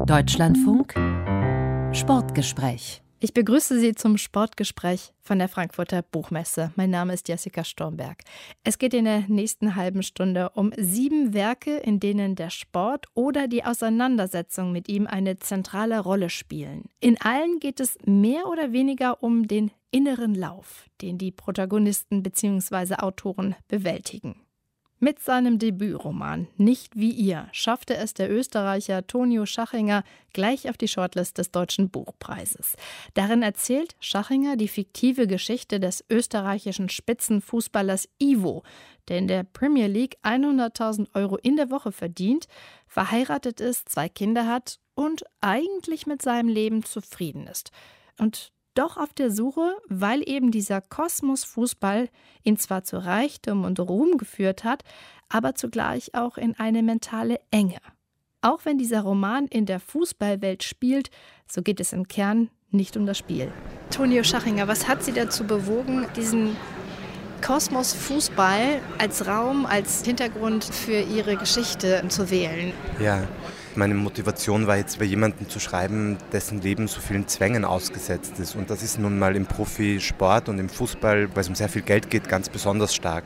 Deutschlandfunk Sportgespräch. Ich begrüße Sie zum Sportgespräch von der Frankfurter Buchmesse. Mein Name ist Jessica Stormberg. Es geht in der nächsten halben Stunde um 7 Werke, in denen der Sport oder die Auseinandersetzung mit ihm eine zentrale Rolle spielen. In allen geht es mehr oder weniger um den inneren Lauf, den die Protagonisten bzw. Autoren bewältigen. Mit seinem Debütroman »Nicht wie ihr« schaffte es der Österreicher Tonio Schachinger gleich auf die Shortlist des Deutschen Buchpreises. Darin erzählt Schachinger die fiktive Geschichte des österreichischen Spitzenfußballers Ivo, der in der Premier League 100.000 € in der Woche verdient, verheiratet ist, 2 Kinder hat und eigentlich mit seinem Leben zufrieden ist. Und doch auf der Suche, weil eben dieser Kosmos Fußball ihn zwar zu Reichtum und Ruhm geführt hat, aber zugleich auch in eine mentale Enge. Auch wenn dieser Roman in der Fußballwelt spielt, so geht es im Kern nicht um das Spiel. Tonio Schachinger, was hat Sie dazu bewogen, diesen Kosmos Fußball als Raum, als Hintergrund für Ihre Geschichte zu wählen? Ja, meine Motivation war jetzt, über jemanden zu schreiben, dessen Leben so vielen Zwängen ausgesetzt ist. Und das ist nun mal im Profisport und im Fußball, weil es um sehr viel Geld geht, ganz besonders stark.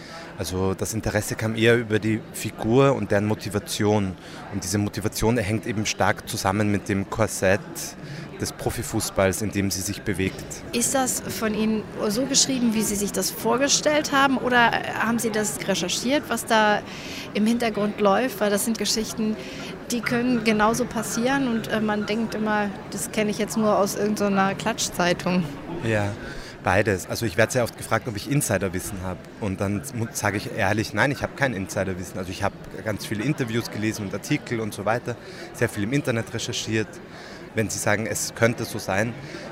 Also das Interesse kam eher über die Figur und deren Motivation. Und diese Motivation hängt eben stark zusammen mit dem Korsett des Profifußballs, in dem sie sich bewegt. Ist das von Ihnen so geschrieben, wie Sie sich das vorgestellt haben, oder haben Sie das recherchiert, was da im Hintergrund läuft? Weil das sind Geschichten, die können genauso passieren und man denkt immer, das kenne ich jetzt nur aus irgendeiner Klatschzeitung. Ja, beides. Also ich werde sehr oft gefragt, ob ich Insiderwissen habe. Und dann sage ich ehrlich, nein, ich habe kein Insiderwissen. Also ich habe ganz viele Interviews gelesen und Artikel und so weiter, sehr viel im Internet recherchiert. Wenn Sie sagen, es könnte so sein,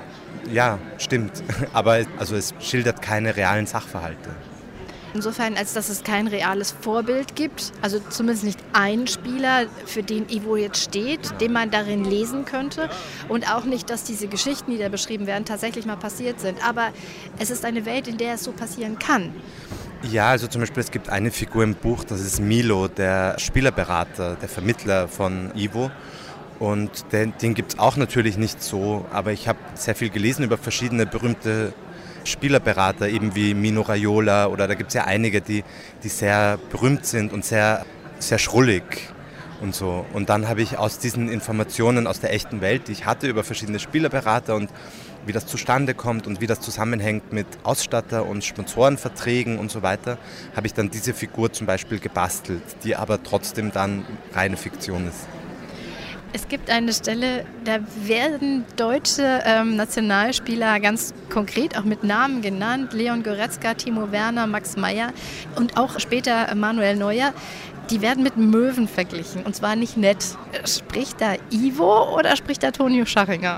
ja, stimmt. Aber also es schildert keine realen Sachverhalte. Insofern, als dass es kein reales Vorbild gibt, also zumindest nicht einen Spieler, für den Ivo jetzt steht, den man darin lesen könnte, und auch nicht, dass diese Geschichten, die da beschrieben werden, tatsächlich mal passiert sind. Aber es ist eine Welt, in der es so passieren kann. Ja, also zum Beispiel, es gibt eine Figur im Buch, das ist Milo, der Spielerberater, der Vermittler von Ivo. Und den gibt es auch natürlich nicht so, aber ich habe sehr viel gelesen über verschiedene berühmte Spielerberater, eben wie Mino Raiola, oder da gibt es ja einige, die sehr berühmt sind und sehr, sehr schrullig und so. Und dann habe ich aus diesen Informationen aus der echten Welt, die ich hatte über verschiedene Spielerberater und wie das zustande kommt und wie das zusammenhängt mit Ausstatter- und Sponsorenverträgen und so weiter, habe ich dann diese Figur zum Beispiel gebastelt, die aber trotzdem dann reine Fiktion ist. Es gibt eine Stelle, da werden deutsche Nationalspieler ganz konkret auch mit Namen genannt. Leon Goretzka, Timo Werner, Max Meyer und auch später Manuel Neuer. Die werden mit Möwen verglichen, und zwar nicht nett. Spricht da Ivo oder spricht da Tonio Schachinger?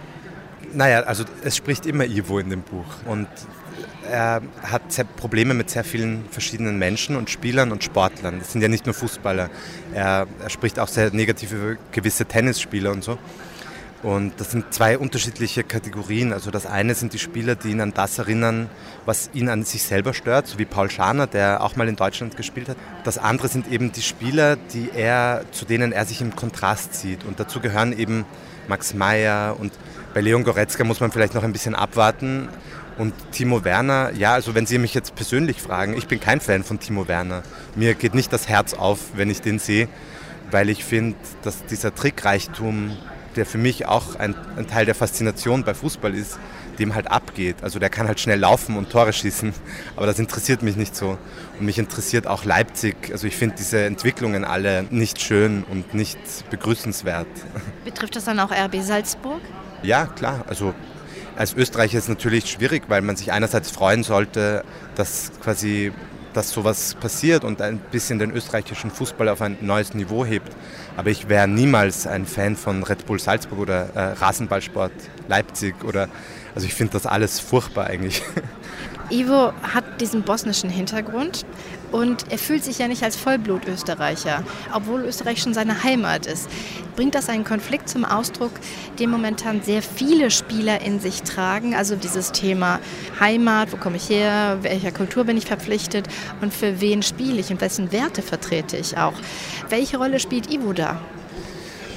Naja, also es spricht immer Ivo in dem Buch. Und er hat Probleme mit sehr vielen verschiedenen Menschen und Spielern und Sportlern. Das sind ja nicht nur Fußballer. Er spricht auch sehr negativ über gewisse Tennisspieler und so. Und das sind 2 unterschiedliche Kategorien. Also das eine sind die Spieler, die ihn an das erinnern, was ihn an sich selber stört, so wie Paul Scharner, der auch mal in Deutschland gespielt hat. Das andere sind eben die Spieler, zu denen er sich im Kontrast sieht. Und dazu gehören eben Max Meyer, und bei Leon Goretzka muss man vielleicht noch ein bisschen abwarten. Und Timo Werner, ja, also wenn Sie mich jetzt persönlich fragen, ich bin kein Fan von Timo Werner. Mir geht nicht das Herz auf, wenn ich den sehe, weil ich finde, dass dieser Trickreichtum, der für mich auch ein Teil der Faszination bei Fußball ist, dem halt abgeht. Also der kann halt schnell laufen und Tore schießen, aber das interessiert mich nicht so. Und mich interessiert auch Leipzig. Also ich finde diese Entwicklungen alle nicht schön und nicht begrüßenswert. Betrifft das dann auch RB Salzburg? Ja, klar. Also als Österreicher ist es natürlich schwierig, weil man sich einerseits freuen sollte, dass sowas passiert und ein bisschen den österreichischen Fußball auf ein neues Niveau hebt. Aber ich wäre niemals ein Fan von Red Bull Salzburg oder Rasenballsport Leipzig also ich finde das alles furchtbar eigentlich. Ivo hat diesen bosnischen Hintergrund und er fühlt sich ja nicht als Vollblut-Österreicher, obwohl Österreich schon seine Heimat ist. Bringt das einen Konflikt zum Ausdruck, den momentan sehr viele Spieler in sich tragen? Also dieses Thema Heimat, wo komme ich her, welcher Kultur bin ich verpflichtet und für wen spiele ich und wessen Werte vertrete ich auch? Welche Rolle spielt Ivo da?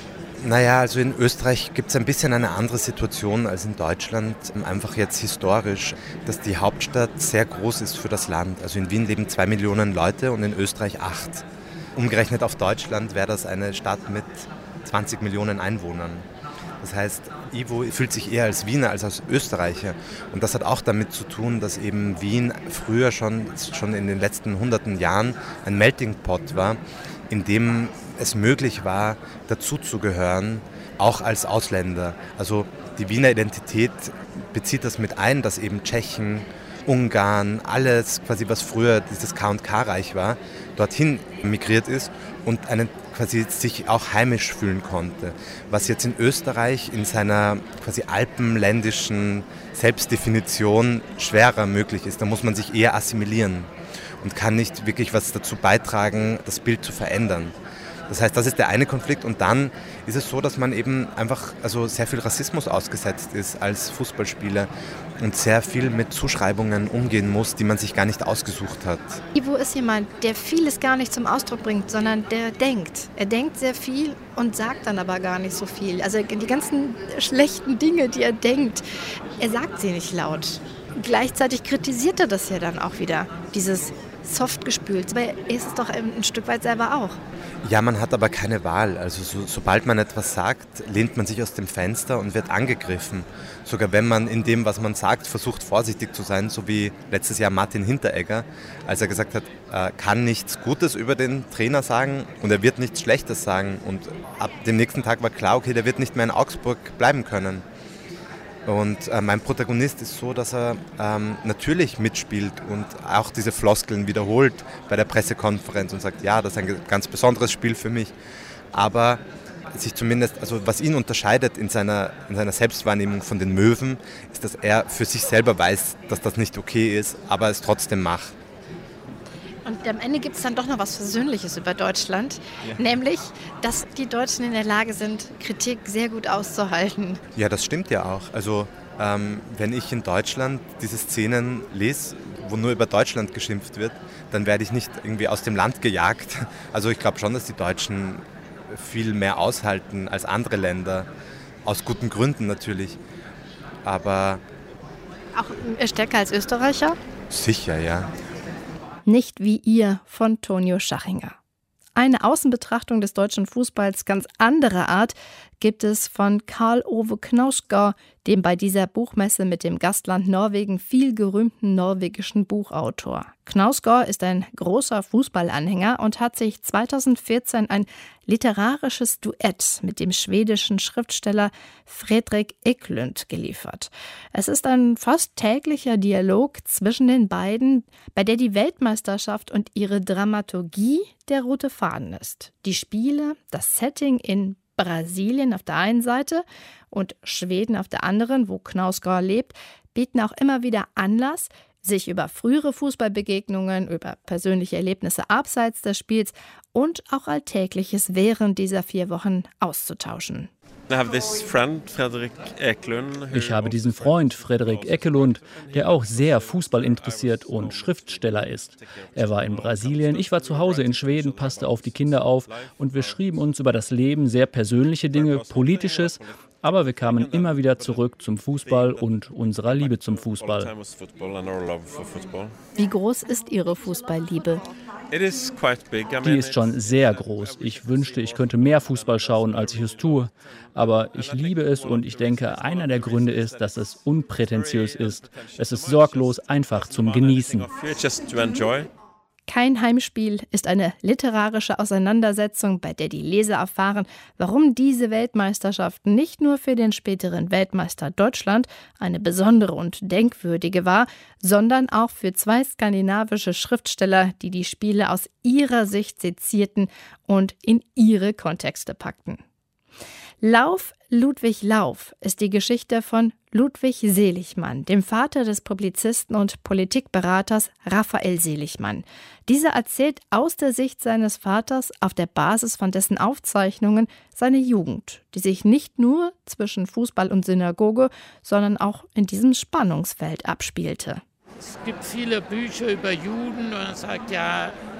Naja, also in Österreich gibt es ein bisschen eine andere Situation als in Deutschland. Einfach jetzt historisch, dass die Hauptstadt sehr groß ist für das Land. Also in Wien leben 2 Millionen Leute und in Österreich 8. Umgerechnet auf Deutschland wäre das eine Stadt mit 20 Millionen Einwohnern. Das heißt, Ivo fühlt sich eher als Wiener als als Österreicher. Und das hat auch damit zu tun, dass eben Wien früher schon in den letzten hunderten Jahren ein Melting Pot war, in dem es möglich war, dazuzugehören, auch als Ausländer. Also die Wiener Identität bezieht das mit ein, dass eben Tschechen, Ungarn, alles quasi, was früher dieses K&K-Reich war, dorthin migriert ist und quasi sich auch heimisch fühlen konnte. Was jetzt in Österreich in seiner quasi alpenländischen Selbstdefinition schwerer möglich ist. Da muss man sich eher assimilieren und kann nicht wirklich was dazu beitragen, das Bild zu verändern. Das heißt, das ist der eine Konflikt und dann ist es so, dass man eben einfach sehr viel Rassismus ausgesetzt ist als Fußballspieler und sehr viel mit Zuschreibungen umgehen muss, die man sich gar nicht ausgesucht hat. Ivo ist jemand, der vieles gar nicht zum Ausdruck bringt, sondern der denkt. Er denkt sehr viel und sagt dann aber gar nicht so viel. Also die ganzen schlechten Dinge, die er denkt, er sagt sie nicht laut. Gleichzeitig kritisiert er das ja dann auch wieder, dieses soft gespült. Aber er ist es doch ein Stück weit selber auch. Ja, man hat aber keine Wahl. Also sobald man etwas sagt, lehnt man sich aus dem Fenster und wird angegriffen. Sogar wenn man in dem, was man sagt, versucht vorsichtig zu sein, so wie letztes Jahr Martin Hinteregger, als er gesagt hat, er kann nichts Gutes über den Trainer sagen und er wird nichts Schlechtes sagen. Und ab dem nächsten Tag war klar, okay, der wird nicht mehr in Augsburg bleiben können. Und mein Protagonist ist so, dass er natürlich mitspielt und auch diese Floskeln wiederholt bei der Pressekonferenz und sagt, ja, das ist ein ganz besonderes Spiel für mich. Aber sich zumindest, also was ihn unterscheidet in seiner Selbstwahrnehmung von den Möwen, ist, dass er für sich selber weiß, dass das nicht okay ist, aber es trotzdem macht. Und am Ende gibt es dann doch noch was Versöhnliches über Deutschland, nämlich, dass die Deutschen in der Lage sind, Kritik sehr gut auszuhalten. Ja, das stimmt ja auch. Also wenn ich in Deutschland diese Szenen lese, wo nur über Deutschland geschimpft wird, dann werde ich nicht irgendwie aus dem Land gejagt. Also ich glaube schon, dass die Deutschen viel mehr aushalten als andere Länder, aus guten Gründen natürlich. Aber Auch stärker als Österreicher? Sicher, ja. Nicht wie ihr von Tonio Schachinger. Eine Außenbetrachtung des deutschen Fußballs ganz anderer Art gibt es von Karl Ove Knausgård, dem bei dieser Buchmesse mit dem Gastland Norwegen viel gerühmten norwegischen Buchautor. Knausgård ist ein großer Fußballanhänger und hat sich 2014 ein literarisches Duett mit dem schwedischen Schriftsteller Fredrik Eklund geliefert. Es ist ein fast täglicher Dialog zwischen den beiden, bei der die Weltmeisterschaft und ihre Dramaturgie der rote Faden ist. Die Spiele, das Setting in Brasilien auf der einen Seite und Schweden auf der anderen, wo Knausgård lebt, bieten auch immer wieder Anlass, sich über frühere Fußballbegegnungen, über persönliche Erlebnisse abseits des Spiels und auch Alltägliches während dieser 4 Wochen auszutauschen. Ich habe diesen Freund, Fredrik Ekelund, der auch sehr fußballinteressiert und Schriftsteller ist. Er war in Brasilien, ich war zu Hause in Schweden, passte auf die Kinder auf und wir schrieben uns über das Leben sehr persönliche Dinge, Politisches, aber wir kamen immer wieder zurück zum Fußball und unserer Liebe zum Fußball. Wie groß ist Ihre Fußballliebe? Die ist schon sehr groß. Ich wünschte, ich könnte mehr Fußball schauen, als ich es tue. Aber ich liebe es und ich denke, einer der Gründe ist, dass es unprätentiös ist. Es ist sorglos, einfach zum Genießen. Kein Heimspiel ist eine literarische Auseinandersetzung, bei der die Leser erfahren, warum diese Weltmeisterschaft nicht nur für den späteren Weltmeister Deutschland eine besondere und denkwürdige war, sondern auch für 2 skandinavische Schriftsteller, die die Spiele aus ihrer Sicht sezierten und in ihre Kontexte packten. Lauf, Ludwig Lauf ist die Geschichte von Ludwig Seligmann, dem Vater des Publizisten und Politikberaters Raphael Seligmann. Dieser erzählt aus der Sicht seines Vaters auf der Basis von dessen Aufzeichnungen seine Jugend, die sich nicht nur zwischen Fußball und Synagoge, sondern auch in diesem Spannungsfeld abspielte. Es gibt viele Bücher über Juden und man sagt, ja,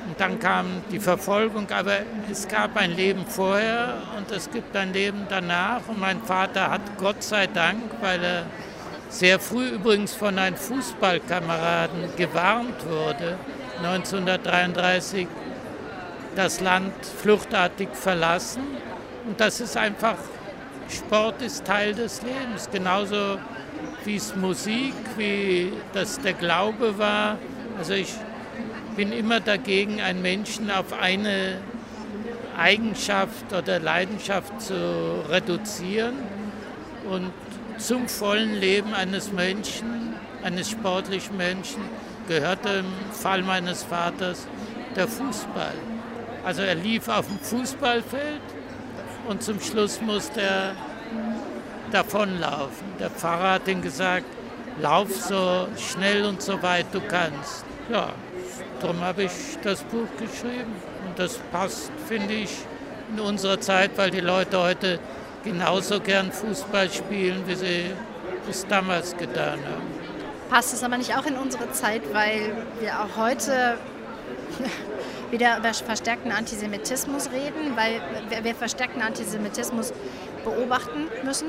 Und dann kam die Verfolgung, aber es gab ein Leben vorher und es gibt ein Leben danach. Und mein Vater hat Gott sei Dank, weil er sehr früh übrigens von einem Fußballkameraden gewarnt wurde, 1933 das Land fluchtartig verlassen. Und das ist einfach, Sport ist Teil des Lebens, genauso wie es Musik, wie das der Glaube war. Also ich bin immer dagegen, einen Menschen auf eine Eigenschaft oder Leidenschaft zu reduzieren. Und zum vollen Leben eines Menschen, eines sportlichen Menschen, gehörte im Fall meines Vaters der Fußball. Also er lief auf dem Fußballfeld und zum Schluss musste er davonlaufen. Der Pfarrer hat ihm gesagt, lauf so schnell und so weit du kannst. Ja, darum habe ich das Buch geschrieben. Und das passt, finde ich, in unserer Zeit, weil die Leute heute genauso gern Fußball spielen, wie sie es damals getan haben. Passt es aber nicht auch in unsere Zeit, weil wir auch heute wieder über verstärkten Antisemitismus reden, weil wir verstärkten Antisemitismus beobachten müssen?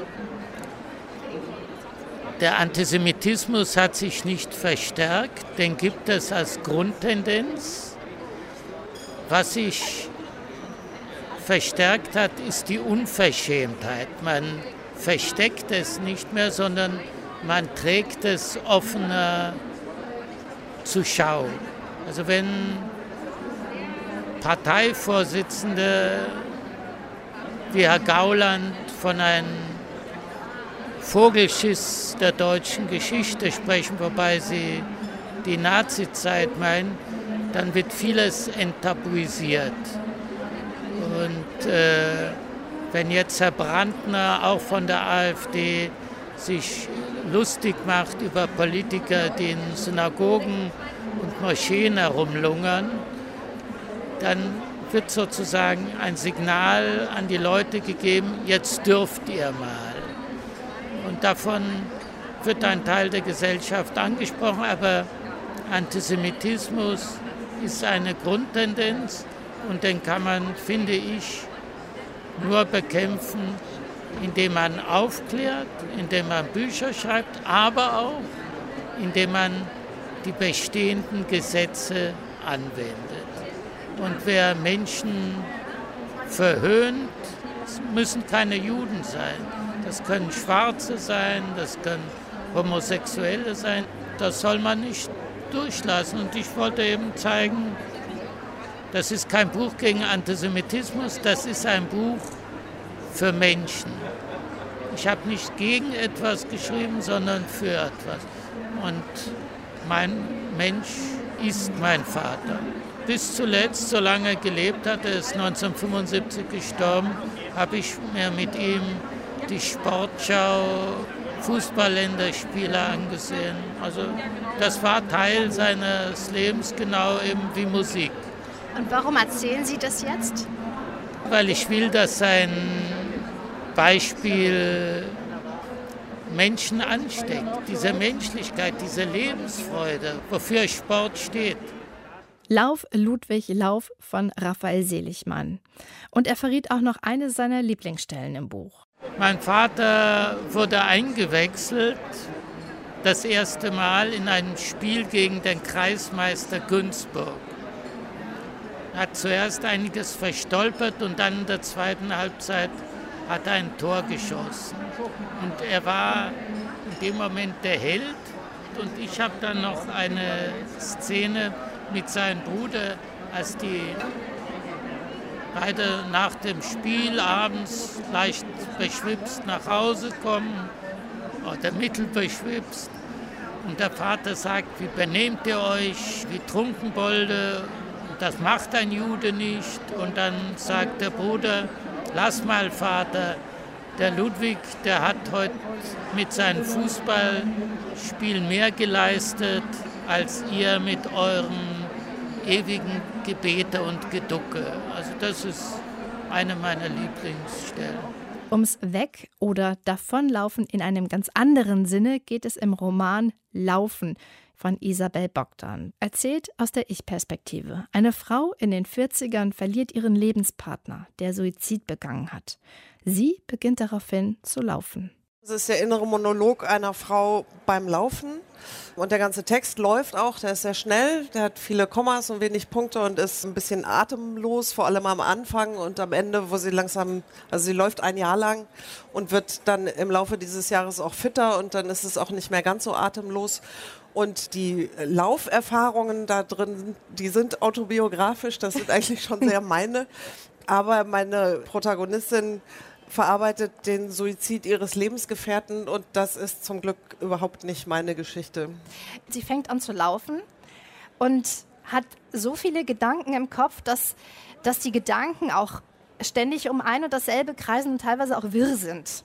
Der Antisemitismus hat sich nicht verstärkt, den gibt es als Grundtendenz. Was sich verstärkt hat, ist die Unverschämtheit. Man versteckt es nicht mehr, sondern man trägt es offener zur Schau. Also wenn Parteivorsitzende wie Herr Gauland von einem Vogelschiss der deutschen Geschichte sprechen, wobei sie die Nazizeit meinen, dann wird vieles enttabuisiert. Und wenn jetzt Herr Brandner auch von der AfD sich lustig macht über Politiker, die in Synagogen und Moscheen herumlungern, dann wird sozusagen ein Signal an die Leute gegeben, jetzt dürft ihr mal. Und davon wird ein Teil der Gesellschaft angesprochen, aber Antisemitismus ist eine Grundtendenz und den kann man, finde ich, nur bekämpfen, indem man aufklärt, indem man Bücher schreibt, aber auch indem man die bestehenden Gesetze anwendet. Und wer Menschen verhöhnt, müssen keine Juden sein. Das können Schwarze sein, das können Homosexuelle sein. Das soll man nicht durchlassen. Und ich wollte eben zeigen, das ist kein Buch gegen Antisemitismus, das ist ein Buch für Menschen. Ich habe nicht gegen etwas geschrieben, sondern für etwas. Und mein Mensch ist mein Vater. Bis zuletzt, solange er gelebt hat, er ist 1975 gestorben, habe ich mir mit ihm die Sportschau, Fußballländerspiele angesehen. Also das war Teil seines Lebens, genau eben wie Musik. Und warum erzählen Sie das jetzt? Weil ich will, dass sein Beispiel Menschen ansteckt. Diese Menschlichkeit, diese Lebensfreude, wofür Sport steht. Lauf, Ludwig, Lauf von Raphael Seligmann. Und er verriet auch noch eine seiner Lieblingsstellen im Buch. Mein Vater wurde eingewechselt, das erste Mal in einem Spiel gegen den Kreismeister Günzburg. Er hat zuerst einiges verstolpert und dann in der zweiten Halbzeit hat er ein Tor geschossen. Und er war in dem Moment der Held. Und ich habe dann noch eine Szene mit seinem Bruder, als die beide nach dem Spiel abends leicht beschwipst nach Hause kommen oder mittelbeschwipst. Und der Vater sagt, wie benehmt ihr euch, wie Trunkenbolde, das macht ein Jude nicht. Und dann sagt der Bruder, lass mal, Vater, der Ludwig, der hat heute mit seinem Fußballspiel mehr geleistet, als ihr mit euren ewigen Gebete und Geducke. Also das ist eine meiner Lieblingsstellen. Ums Weg- oder Davonlaufen in einem ganz anderen Sinne geht es im Roman Laufen. von Isabel Bogdan. Erzählt aus der Ich-Perspektive. Eine Frau in den 40ern verliert ihren Lebenspartner, der Suizid begangen hat. Sie beginnt daraufhin zu laufen. Das ist der innere Monolog einer Frau beim Laufen. Und der ganze Text läuft auch, der ist sehr schnell, der hat viele Kommas und wenig Punkte und ist ein bisschen atemlos, vor allem am Anfang und am Ende, wo sie langsam, also sie läuft ein Jahr lang und wird dann im Laufe dieses Jahres auch fitter und dann ist es auch nicht mehr ganz so atemlos. Und die Lauferfahrungen da drin, die sind autobiografisch, das sind eigentlich schon sehr meine. Aber meine Protagonistin verarbeitet den Suizid ihres Lebensgefährten und das ist zum Glück überhaupt nicht meine Geschichte. Sie fängt an zu laufen und hat so viele Gedanken im Kopf, dass die Gedanken auch ständig um ein und dasselbe kreisen und teilweise auch wirr sind.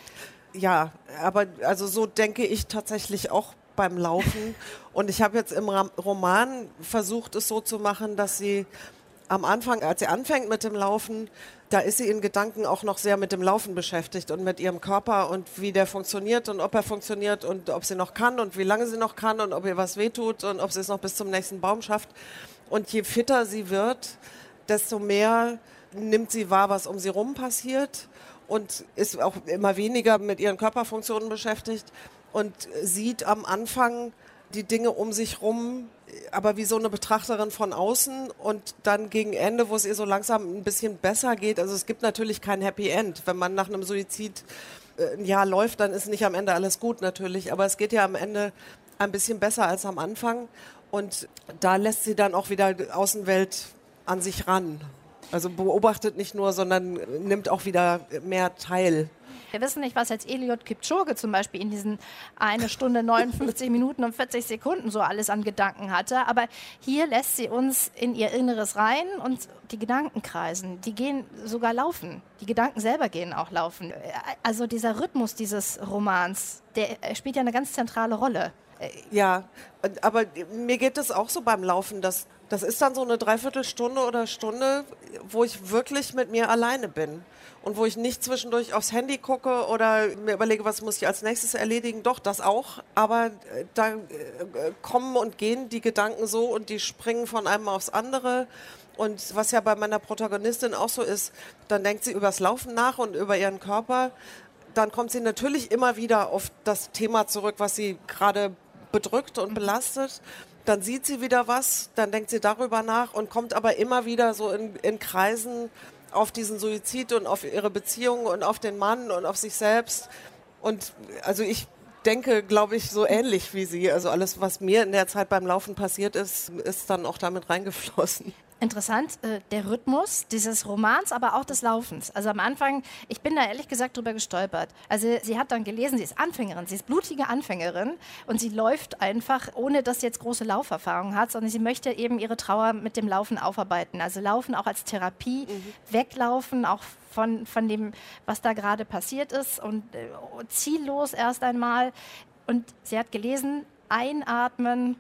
Ja, aber also so denke ich tatsächlich auch beim Laufen. Und ich habe jetzt im Roman versucht, es so zu machen, dass sie am Anfang, als sie anfängt mit dem Laufen, da ist sie in Gedanken auch noch sehr mit dem Laufen beschäftigt und mit ihrem Körper und wie der funktioniert und ob er funktioniert und ob sie noch kann und wie lange sie noch kann und ob ihr was wehtut und ob sie es noch bis zum nächsten Baum schafft. Und je fitter sie wird, desto mehr nimmt sie wahr, was um sie rum passiert und ist auch immer weniger mit ihren Körperfunktionen beschäftigt und sieht am Anfang die Dinge um sich rum, aber wie so eine Betrachterin von außen und dann gegen Ende, wo es ihr so langsam ein bisschen besser geht, also es gibt natürlich kein Happy End. Wenn man nach einem Suizid ein Jahr läuft, dann ist nicht am Ende alles gut natürlich, aber es geht ja am Ende ein bisschen besser als am Anfang und da lässt sie dann auch wieder die Außenwelt an sich ran. Also beobachtet nicht nur, sondern nimmt auch wieder mehr teil. Wir wissen nicht, was jetzt Eliud Kipchoge zum Beispiel in diesen 1 Stunde 59 Minuten und 40 Sekunden so alles an Gedanken hatte. Aber hier lässt sie uns in ihr Inneres rein und die Gedanken kreisen. Die gehen sogar laufen. Die Gedanken selber gehen auch laufen. Also dieser Rhythmus dieses Romans, der spielt ja eine ganz zentrale Rolle. Ja, aber mir geht es auch so beim Laufen, das ist dann so eine Dreiviertelstunde oder Stunde, wo ich wirklich mit mir alleine bin und wo ich nicht zwischendurch aufs Handy gucke oder mir überlege, was muss ich als nächstes erledigen. Doch, das auch, aber da kommen und gehen die Gedanken so und die springen von einem aufs andere. Und was ja bei meiner Protagonistin auch so ist, dann denkt sie übers Laufen nach und über ihren Körper. Dann kommt sie natürlich immer wieder auf das Thema zurück, was sie gerade bedrückt und belastet. Dann sieht sie wieder was, dann denkt sie darüber nach und kommt aber immer wieder so in Kreisen auf diesen Suizid und auf ihre Beziehung und auf den Mann und auf sich selbst. Und also ich denke, glaube ich, so ähnlich wie sie. Also alles, was mir in der Zeit beim Laufen passiert ist, ist dann auch damit reingeflossen. Interessant, der Rhythmus dieses Romans, aber auch des Laufens. Also am Anfang, ich bin da ehrlich gesagt drüber gestolpert. Also sie hat dann gelesen, sie ist Anfängerin, sie ist blutige Anfängerin und sie läuft einfach, ohne dass sie jetzt große Lauferfahrung hat, sondern sie möchte eben ihre Trauer mit dem Laufen aufarbeiten. Also Laufen auch als Therapie, weglaufen auch von dem, was da gerade passiert ist und ziellos erst einmal. Und sie hat gelesen, einatmen,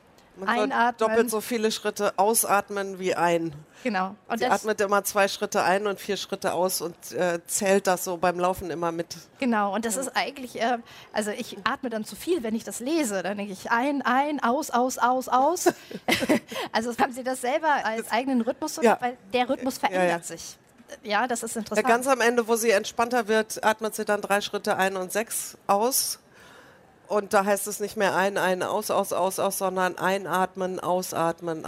man soll doppelt so viele Schritte ausatmen wie ein. Genau. Und sie atmet immer 2 Schritte ein und 4 Schritte aus und zählt das so beim Laufen immer mit. Genau, und das ist eigentlich, also ich atme dann zu viel, wenn ich das lese. Dann denke ich ein, aus. Also haben Sie das selber als eigenen Rhythmus, ja. Weil der Rhythmus verändert sich. Ja, das ist interessant. Ganz am Ende, wo sie entspannter wird, atmet sie dann 3 Schritte ein und 6 aus. Und da heißt es nicht mehr ein, aus, sondern einatmen, ausatmen.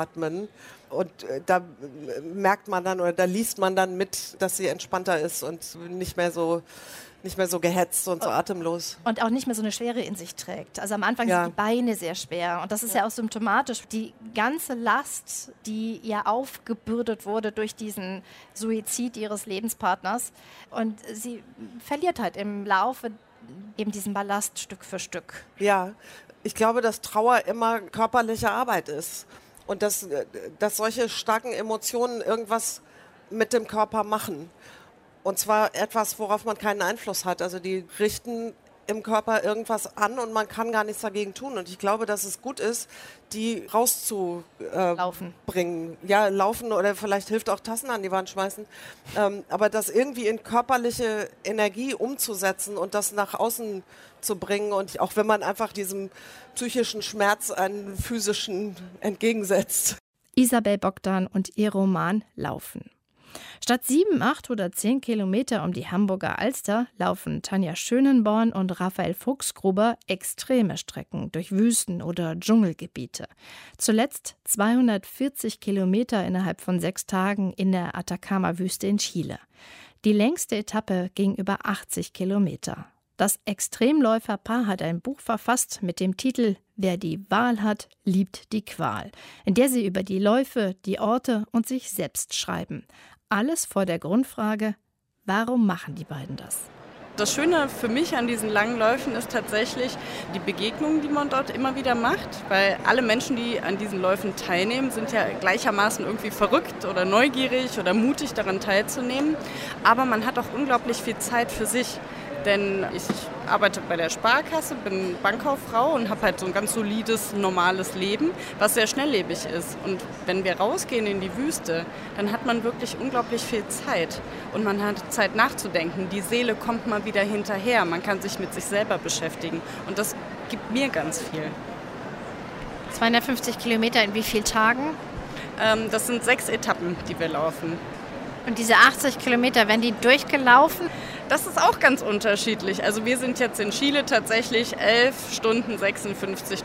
Und da merkt man dann oder da liest man dann mit, dass sie entspannter ist und nicht mehr so gehetzt und so atemlos. Und auch nicht mehr so eine Schwere in sich trägt. Also am Anfang sind die Beine sehr schwer und das ist ja auch symptomatisch. Die ganze Last, die ihr aufgebürdet wurde durch diesen Suizid ihres Lebenspartners und sie verliert halt im Laufe eben diesen Ballast Stück für Stück. Ja, ich glaube, dass Trauer immer körperliche Arbeit ist und dass solche starken Emotionen irgendwas mit dem Körper machen. Und zwar etwas, worauf man keinen Einfluss hat. Also die richten im Körper irgendwas an und man kann gar nichts dagegen tun. Und ich glaube, dass es gut ist, die rauszubringen. Ja, laufen oder vielleicht hilft auch Tassen an die Wand schmeißen. Aber das irgendwie in körperliche Energie umzusetzen und das nach außen zu bringen. Und auch wenn man einfach diesem psychischen Schmerz einen physischen entgegensetzt. Isabel Bogdan und ihr Roman Laufen. Statt 7, 8 oder 10 Kilometer um die Hamburger Alster laufen Tanja Schönenborn und Raphael Fuchsgruber extreme Strecken durch Wüsten oder Dschungelgebiete. Zuletzt 240 Kilometer innerhalb von 6 Tagen in der Atacama-Wüste in Chile. Die längste Etappe ging über 80 Kilometer. Das Extremläuferpaar hat ein Buch verfasst mit dem Titel »Wer die Wahl hat, liebt die Qual«, in der sie über die Läufe, die Orte und sich selbst schreiben. Alles vor der Grundfrage, warum machen die beiden das? Das Schöne für mich an diesen langen Läufen ist tatsächlich die Begegnungen, die man dort immer wieder macht, weil alle Menschen, die an diesen Läufen teilnehmen, sind ja gleichermaßen irgendwie verrückt oder neugierig oder mutig daran teilzunehmen, aber man hat auch unglaublich viel Zeit für sich. Denn ich arbeite bei der Sparkasse, bin Bankkauffrau und habe halt so ein ganz solides, normales Leben, was sehr schnelllebig ist. Und wenn wir rausgehen in die Wüste, dann hat man wirklich unglaublich viel Zeit. Und man hat Zeit nachzudenken. Die Seele kommt mal wieder hinterher. Man kann sich mit sich selber beschäftigen. Und das gibt mir ganz viel. 250 Kilometer in wie vielen Tagen? Das sind 6 Etappen, die wir laufen. Und diese 80 Kilometer, werden die durchgelaufen? Das ist auch ganz unterschiedlich. Also wir sind jetzt in Chile tatsächlich 11 Stunden 56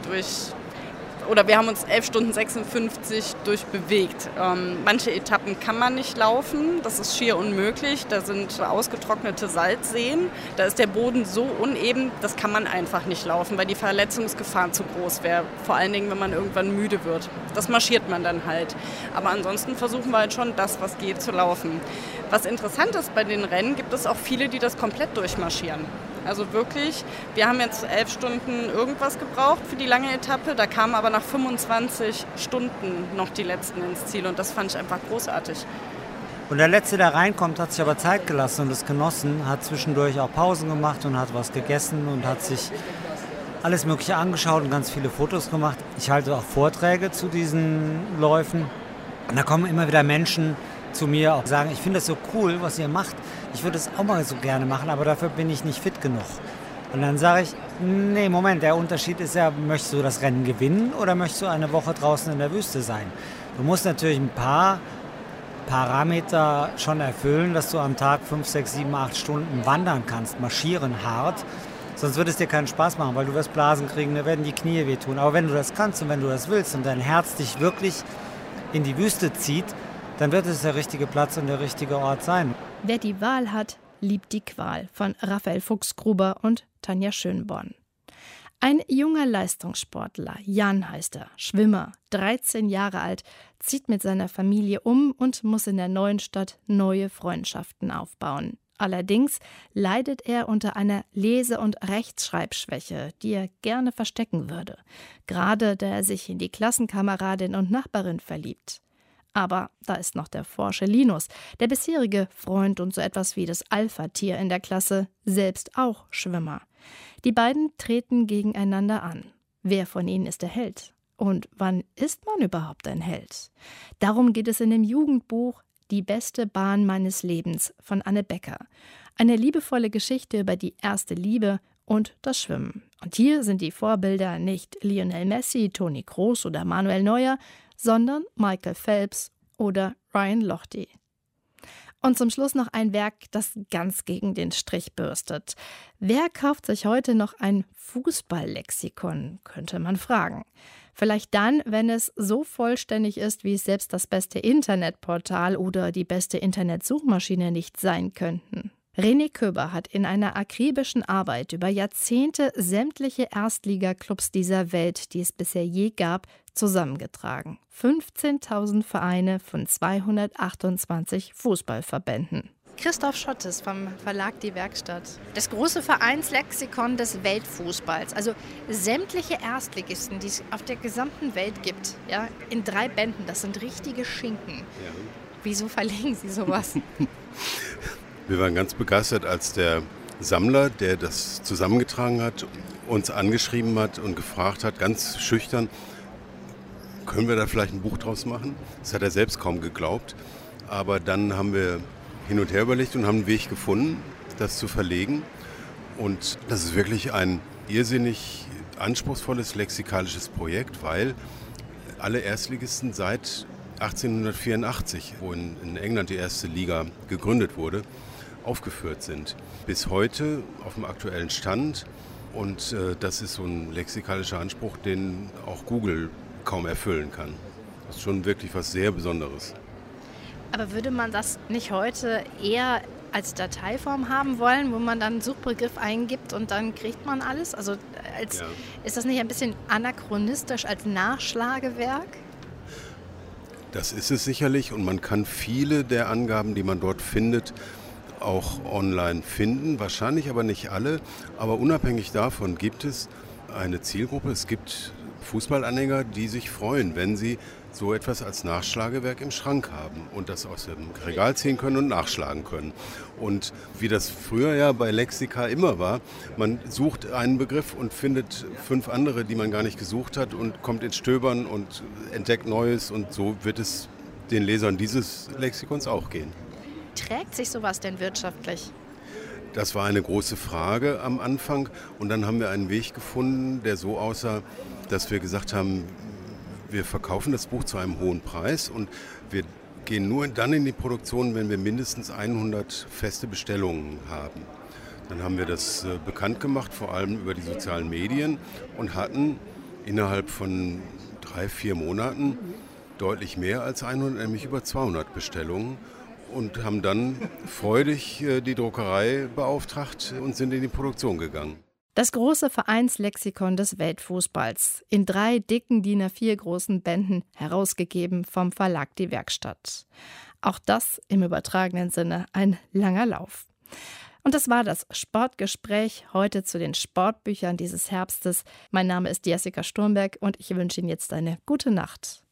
wir haben uns 11 Stunden 56 durchbewegt. Manche Etappen kann man nicht laufen, das ist schier unmöglich. Da sind ausgetrocknete Salzseen, da ist der Boden so uneben, das kann man einfach nicht laufen, weil die Verletzungsgefahr zu groß wäre. Vor allen Dingen, wenn man irgendwann müde wird. Das marschiert man dann halt. Aber ansonsten versuchen wir halt schon, das, was geht, zu laufen. Was interessant ist bei den Rennen, gibt es auch viele, die das komplett durchmarschieren. Also wirklich, wir haben jetzt 11 Stunden irgendwas gebraucht für die lange Etappe, da kamen aber nach 25 Stunden noch die letzten ins Ziel und das fand ich einfach großartig. Und der Letzte, der reinkommt, hat sich aber Zeit gelassen und es genossen, hat zwischendurch auch Pausen gemacht und hat was gegessen und hat sich alles Mögliche angeschaut und ganz viele Fotos gemacht. Ich halte auch Vorträge zu diesen Läufen und da kommen immer wieder Menschen zu mir auch sagen, ich finde das so cool, was ihr macht. Ich würde es auch mal so gerne machen, aber dafür bin ich nicht fit genug. Und dann sage ich, nee, Moment, der Unterschied ist ja, möchtest du das Rennen gewinnen oder möchtest du eine Woche draußen in der Wüste sein? Du musst natürlich ein paar Parameter schon erfüllen, dass du am Tag 5, 6, 7, 8 Stunden wandern kannst, marschieren hart. Sonst würde es dir keinen Spaß machen, weil du wirst Blasen kriegen, da werden die Knie wehtun. Aber wenn du das kannst und wenn du das willst und dein Herz dich wirklich in die Wüste zieht, dann wird es der richtige Platz und der richtige Ort sein. Wer die Wahl hat, liebt die Qual von Raphael Fuchsgruber und Tanja Schönborn. Ein junger Leistungssportler, Jan heißt er, Schwimmer, 13 Jahre alt, zieht mit seiner Familie um und muss in der neuen Stadt neue Freundschaften aufbauen. Allerdings leidet er unter einer Lese- und Rechtschreibschwäche, die er gerne verstecken würde, gerade da er sich in die Klassenkameradin und Nachbarin verliebt. Aber da ist noch der forsche Linus, der bisherige Freund und so etwas wie das Alpha-Tier in der Klasse, selbst auch Schwimmer. Die beiden treten gegeneinander an. Wer von ihnen ist der Held? Und wann ist man überhaupt ein Held? Darum geht es in dem Jugendbuch »Die beste Bahn meines Lebens« von Anne Becker. Eine liebevolle Geschichte über die erste Liebe und das Schwimmen. Und hier sind die Vorbilder nicht Lionel Messi, Toni Kroos oder Manuel Neuer, sondern Michael Phelps oder Ryan Lochte. Und zum Schluss noch ein Werk, das ganz gegen den Strich bürstet. Wer kauft sich heute noch ein Fußballlexikon, könnte man fragen. Vielleicht dann, wenn es so vollständig ist, wie es selbst das beste Internetportal oder die beste Internetsuchmaschine nicht sein könnten. René Köber hat in einer akribischen Arbeit über Jahrzehnte sämtliche Erstligaklubs dieser Welt, die es bisher je gab, zusammengetragen. 15.000 Vereine von 228 Fußballverbänden. Christoph Schottes vom Verlag Die Werkstatt. Das große Vereinslexikon des Weltfußballs. Also sämtliche Erstligisten, die es auf der gesamten Welt gibt. Ja, in 3 Bänden. Das sind richtige Schinken. Ja. Wieso verlegen Sie sowas? Wir waren ganz begeistert, als der Sammler, der das zusammengetragen hat, uns angeschrieben hat und gefragt hat, ganz schüchtern, können wir da vielleicht ein Buch draus machen? Das hat er selbst kaum geglaubt. Aber dann haben wir hin und her überlegt und haben einen Weg gefunden, das zu verlegen. Und das ist wirklich ein irrsinnig anspruchsvolles lexikalisches Projekt, weil alle Erstligisten seit 1884, wo in England die erste Liga gegründet wurde, aufgeführt sind. Bis heute auf dem aktuellen Stand. Und das ist so ein lexikalischer Anspruch, den auch Google kaum erfüllen kann. Das ist schon wirklich was sehr Besonderes. Aber würde man das nicht heute eher als Dateiform haben wollen, wo man dann einen Suchbegriff eingibt und dann kriegt man alles? Also ist das nicht ein bisschen anachronistisch als Nachschlagewerk? Das ist es sicherlich und man kann viele der Angaben, die man dort findet, auch online finden, wahrscheinlich aber nicht alle. Aber unabhängig davon gibt es eine Zielgruppe. Es gibt Fußballanhänger, die sich freuen, wenn sie so etwas als Nachschlagewerk im Schrank haben und das aus dem Regal ziehen können und nachschlagen können. Und wie das früher ja bei Lexika immer war, man sucht einen Begriff und findet 5 andere, die man gar nicht gesucht hat und kommt ins Stöbern und entdeckt Neues und so wird es den Lesern dieses Lexikons auch gehen. Trägt sich sowas denn wirtschaftlich? Das war eine große Frage am Anfang und dann haben wir einen Weg gefunden, der so aussah, dass wir gesagt haben, wir verkaufen das Buch zu einem hohen Preis und wir gehen nur dann in die Produktion, wenn wir mindestens 100 feste Bestellungen haben. Dann haben wir das bekannt gemacht, vor allem über die sozialen Medien und hatten innerhalb von 3-4 Monaten deutlich mehr als 100, nämlich über 200 Bestellungen. Und haben dann freudig die Druckerei beauftragt und sind in die Produktion gegangen. Das große Vereinslexikon des Weltfußballs, in 3 dicken DIN A4 großen Bänden, herausgegeben vom Verlag Die Werkstatt. Auch das im übertragenen Sinne ein langer Lauf. Und das war das Sportgespräch heute zu den Sportbüchern dieses Herbstes. Mein Name ist Jessica Sturmberg und ich wünsche Ihnen jetzt eine gute Nacht.